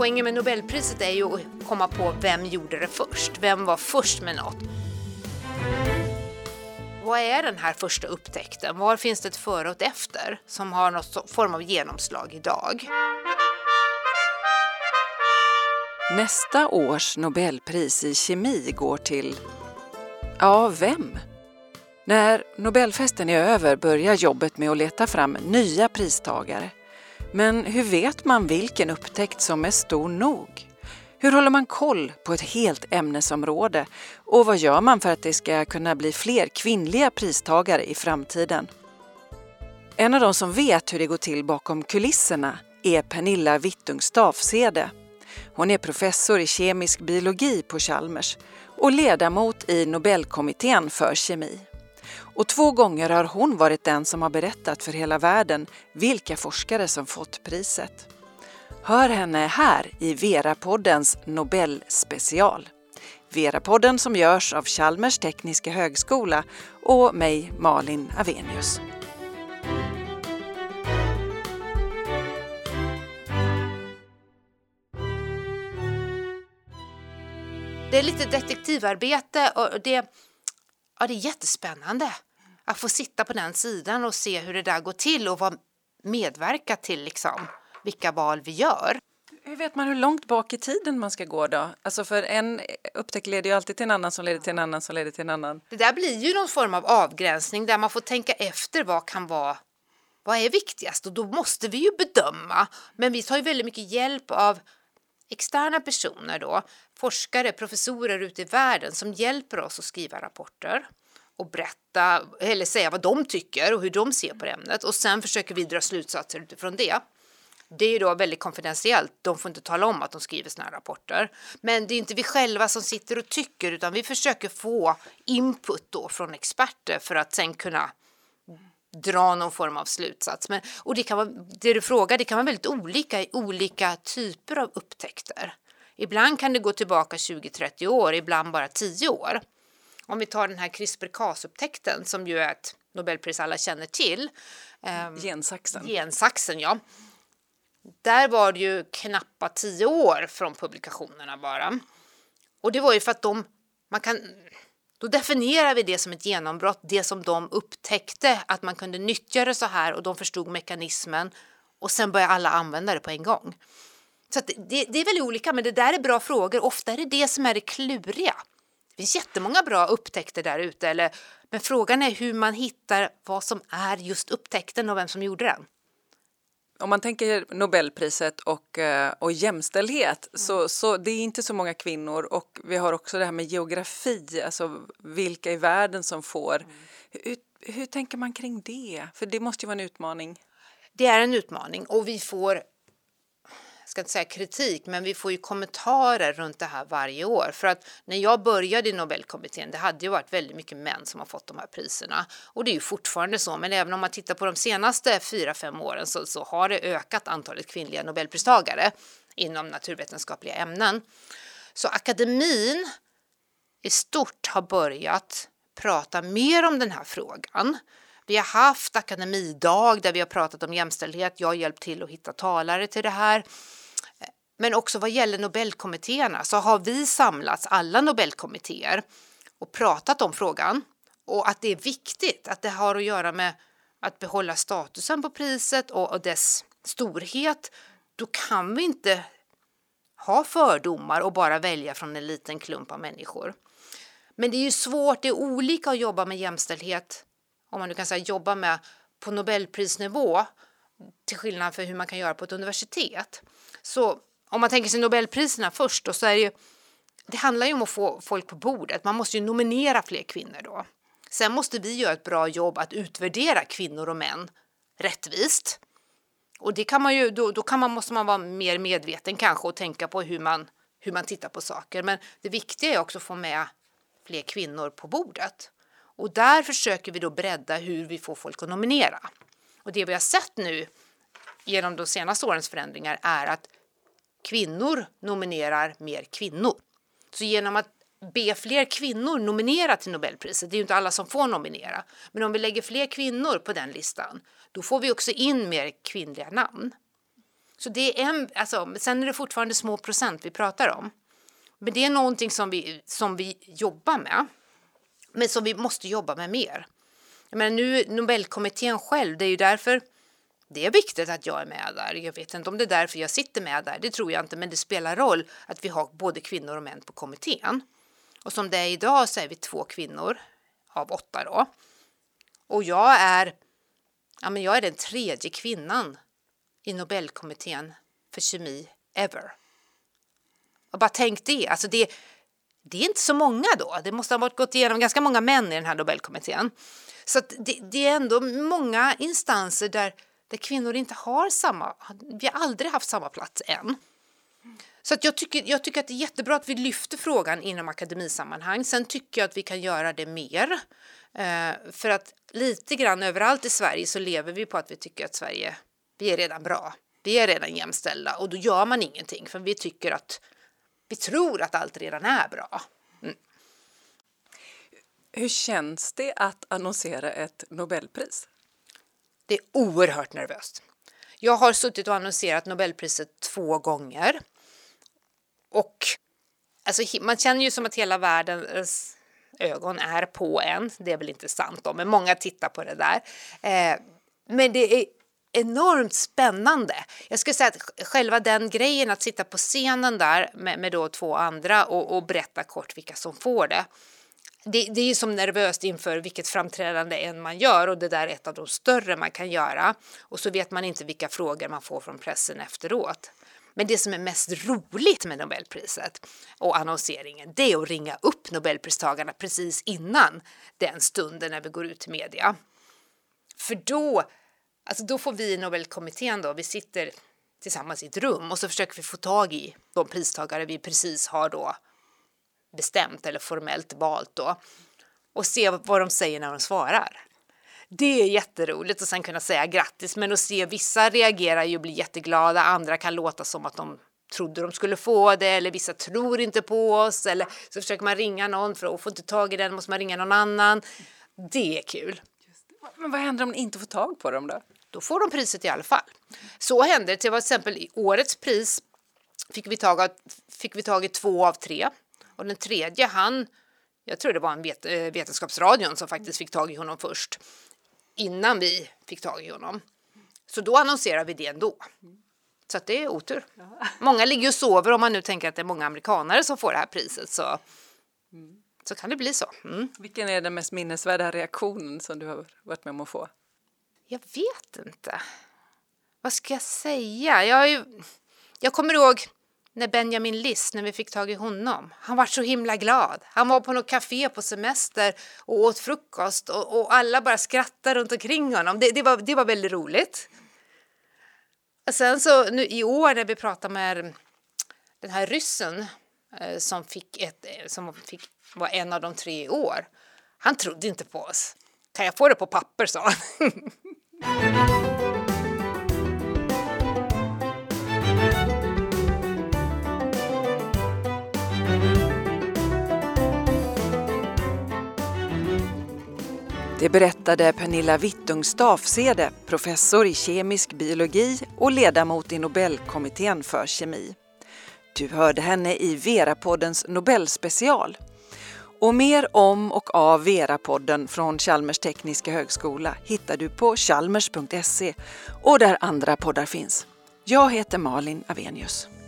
poängen med Nobelpriset är ju att komma på vem gjorde det först. Vem var först med något? Vad är den här första upptäckten? Var finns det ett före och ett efter som har något form av genomslag idag? Nästa års Nobelpris i kemi går till... Ja, vem? När Nobelfesten är över börjar jobbet med att leta fram nya pristagare. Men hur vet man vilken upptäckt som är stor nog? Hur håller man koll på ett helt ämnesområde? Och vad gör man för att det ska kunna bli fler kvinnliga pristagare i framtiden? En av de som vet hur det går till bakom kulisserna är Pernilla Vittung Stafsede. Hon är professor i kemisk biologi på Chalmers och ledamot i Nobelkommittén för kemi. Och 2 gånger har hon varit den som har berättat för hela världen vilka forskare som fått priset. Hör henne här i Vera-poddens Nobelspecial. Vera-podden som görs av Chalmers tekniska högskola och mig, Malin Avenius. Det är lite detektivarbete och det är jättespännande att få sitta på den sidan och se hur det där går till och medverka till vilka val vi gör. Hur vet man hur långt bak i tiden man ska gå då? Alltså för en upptäckt leder ju alltid till en annan som leder till en annan som leder till en annan. Det där blir ju någon form av avgränsning där man får tänka efter vad är viktigast, och då måste vi ju bedöma. Men vi tar ju väldigt mycket hjälp av externa personer då, forskare, professorer ute i världen som hjälper oss att skriva rapporter och berätta eller säga vad de tycker och hur de ser på ämnet, och sen försöker vi dra slutsatser utifrån det. Det är ju då väldigt konfidentiellt, de får inte tala om att de skriver såna här rapporter. Men det är inte vi själva som sitter och tycker, utan vi försöker få input då från experter för att sen kunna dra någon form av slutsats. Och det kan vara, det du frågar, det kan vara väldigt olika i olika typer av upptäckter. Ibland kan det gå tillbaka 20-30 år, ibland bara 10 år. Om vi tar den här CRISPR-Cas-upptäckten som ju är ett Nobelpris alla känner till. Gensaxen, ja. Där var det ju knappa 10 år från publikationerna bara. Och det var ju för att då definierar vi det som ett genombrott, det som de upptäckte, att man kunde nyttja det så här och de förstod mekanismen och sen började alla använda det på en gång. Så att det är väldigt olika, men det där är bra frågor. Ofta är det som är det kluriga. Det finns jättemånga bra upptäckter där ute, men frågan är hur man hittar vad som är just upptäckten och vem som gjorde den. Om man tänker Nobelpriset och jämställdhet så det är inte så många kvinnor, och vi har också det här med geografi, alltså vilka i världen som får. Hur tänker man kring det? För det måste ju vara en utmaning. Det är en utmaning, och vi får, jag ska inte säga kritik, men vi får ju kommentarer runt det här varje år. För att när jag började i Nobelkommittén, det hade ju varit väldigt mycket män som har fått de här priserna. Och det är ju fortfarande så, men även om man tittar på de senaste 4-5 åren så har det ökat antalet kvinnliga Nobelpristagare inom naturvetenskapliga ämnen. Så akademin i stort har börjat prata mer om den här frågan. Vi har haft akademidag där vi har pratat om jämställdhet. Jag har hjälpt till att hitta talare till det här. Men också vad gäller Nobelkommittéerna så har vi samlats, alla Nobelkommittéer, och pratat om frågan. Och att det är viktigt, att det har att göra med att behålla statusen på priset och dess storhet. Då kan vi inte ha fördomar och bara välja från en liten klump av människor. Men det är ju svårt, det är olika att jobba med jämställdhet, om man nu kan säga jobba med på Nobelprisnivå, till skillnad för hur man kan göra på ett universitet. Så om man tänker sig Nobelpriserna först då, så är det handlar ju om att få folk på bordet. Man måste ju nominera fler kvinnor då. Sen måste vi göra ett bra jobb att utvärdera kvinnor och män rättvist. Och det kan man ju, måste man vara mer medveten kanske och tänka på hur man tittar på saker. Men det viktiga är också att få med fler kvinnor på bordet. Och där försöker vi då bredda hur vi får folk att nominera. Och det vi har sett nu genom de senaste årens förändringar är att kvinnor nominerar mer kvinnor. Så genom att be fler kvinnor nominera till Nobelpriset, det är ju inte alla som får nominera, men om vi lägger fler kvinnor på den listan, då får vi också in mer kvinnliga namn. Så det är sen är det fortfarande små procent vi pratar om. Men det är någonting som vi jobbar med. Men som vi måste jobba med mer. Jag menar nu Nobelkommittén själv, det är ju därför det är viktigt att jag är med där. Jag vet inte om det är därför jag sitter med där, det tror jag inte. Men det spelar roll att vi har både kvinnor och män på kommittén. Och som det är idag så är vi 2 kvinnor av 8 då. Och jag är den 3:e kvinnan i Nobelkommittén för kemi ever. Och bara tänk det, alltså det är inte så många då. Det måste ha gått igenom ganska många män i den här Nobelkommittén. Så att det är ändå många instanser där kvinnor inte har vi har aldrig haft samma plats än. Så att jag tycker att det är jättebra att vi lyfter frågan inom akademisammanhang. Sen tycker jag att vi kan göra det mer. För att lite grann överallt i Sverige så lever vi på att vi tycker att Sverige, vi är redan bra. Vi är redan jämställda och då gör man ingenting. För vi tror att allt redan är bra. Mm. Hur känns det att annonsera ett Nobelpris? Det är oerhört nervöst. Jag har suttit och annonserat Nobelpriset 2 gånger. Och alltså, man känner ju som att hela världens ögon är på en. Det är väl inte sant då, men många tittar på det där. Men det är enormt spännande. Jag skulle säga att själva den grejen att sitta på scenen där med då 2 andra och berätta kort vilka som får det. Det är ju som nervöst inför vilket framträdande än man gör och det där är ett av de större man kan göra. Och så vet man inte vilka frågor man får från pressen efteråt. Men det som är mest roligt med Nobelpriset och annonseringen, det är att ringa upp Nobelpristagarna precis innan den stunden när vi går ut till media. För då får vi i Nobelkommittén vi sitter tillsammans i ett rum och så försöker vi få tag i de pristagare vi precis har då bestämt eller formellt valt då och se vad de säger när de svarar. Det är jätteroligt att sen kunna säga grattis, men att se vissa reagerar ju och blir jätteglada, andra kan låta som att de trodde de skulle få det eller vissa tror inte på oss eller så försöker man ringa någon för att få inte tag i den måste man ringa någon annan. Det är kul. Men vad händer om man inte får tag på dem då? Då får de priset i alla fall. Så händer det till exempel i årets pris fick vi tag i 2 av 3. Och den tredje, jag tror det var en vetenskapsradion som faktiskt fick tag i honom först. Innan vi fick tag i honom. Så då annonserar vi det ändå. Så att det är otur. Ja. Många ligger och sover om man nu tänker att det är många amerikanare som får det här priset. Så kan det bli så. Mm. Vilken är den mest minnesvärda reaktionen som du har varit med om att få? Jag vet inte. Vad ska jag säga? Jag kommer ihåg när Benjamin List, när vi fick tag i honom. Han var så himla glad. Han var på något café på semester och åt frukost. Och alla bara skrattade runt omkring honom. Det var väldigt roligt. Och sen så nu i år när vi pratar med den här ryssen som var en av de 3 i år. Han trodde inte på oss. Kan jag få det på papper, sa han. Det berättade Pernilla Wittungstafsede, professor i kemisk biologi och ledamot i Nobelkommittén för kemi. Du hörde henne i Vera-poddens Nobelspecial. Och mer om och av Vera-podden från Chalmers tekniska högskola hittar du på chalmers.se och där andra poddar finns. Jag heter Malin Avenius.